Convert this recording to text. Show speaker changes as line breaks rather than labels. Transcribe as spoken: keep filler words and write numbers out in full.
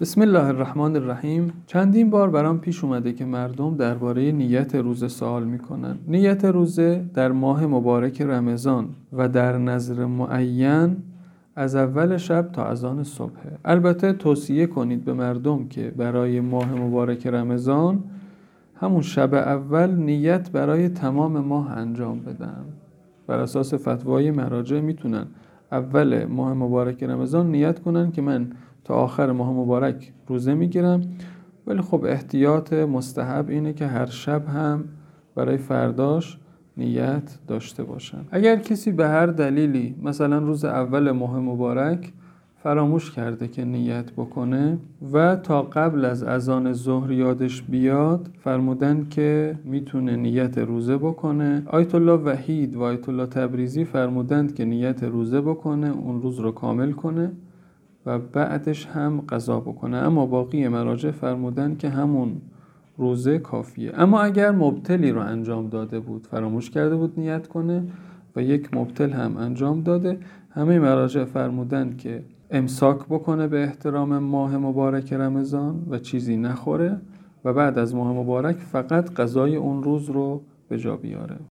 بسم الله الرحمن الرحیم. چندین بار برام پیش اومده که مردم درباره نیت روزه سوال میکنن. نیت روزه در ماه مبارک رمضان و در نظر معین از اول شب تا اذان صبح. البته توصیه کنید به مردم که برای ماه مبارک رمضان همون شب اول نیت برای تمام ماه انجام بدن. بر اساس فتوای مراجع میتونن اول ماه مبارک رمضان نیت کنن که من تا آخر ماه مبارک روزه میگیرم، ولی خب احتیاط مستحب اینه که هر شب هم برای فرداش نیت داشته باشن. اگر کسی به هر دلیلی مثلا روز اول ماه مبارک فراموش کرده که نیت بکنه و تا قبل از اذان ظهر یادش بیاد، فرمودن که میتونه نیت روزه بکنه. آیت الله وحید و آیت الله تبریزی فرمودند که نیت روزه بکنه، اون روز رو کامل کنه و بعدش هم قضا بکنه، اما باقی مراجع فرمودن که همون روزه کافیه. اما اگر مبتلی رو انجام داده بود، فراموش کرده بود نیت کنه و یک مبتل هم انجام داده، همه مراجع فرمودن که امساک بکنه به احترام ماه مبارک رمضان و چیزی نخوره و بعد از ماه مبارک فقط قضای اون روز رو به جا بیاره.